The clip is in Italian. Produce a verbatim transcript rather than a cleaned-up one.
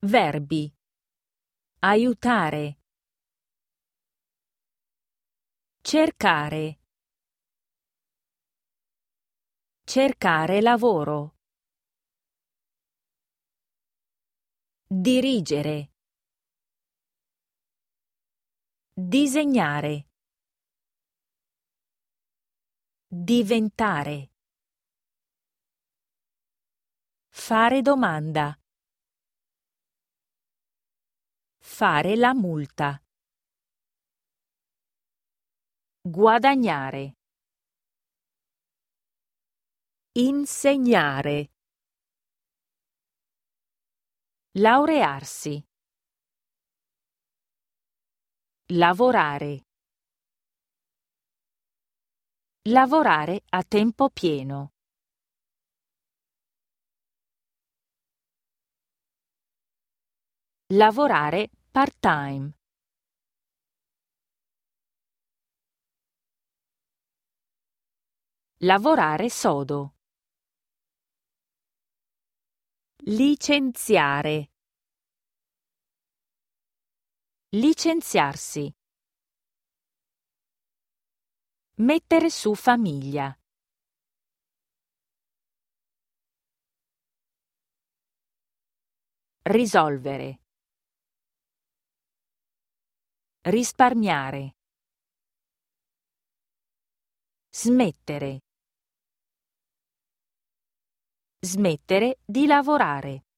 Verbi. Aiutare. Cercare. Cercare lavoro. Dirigere. Disegnare. Diventare. Fare domanda. Fare la multa. Guadagnare. Insegnare. Laurearsi. Lavorare. Lavorare a tempo pieno. Lavorare part-time. Lavorare sodo. Licenziare. Licenziarsi. Mettere su famiglia. Risolvere. Risparmiare. Smettere. Smettere di lavorare.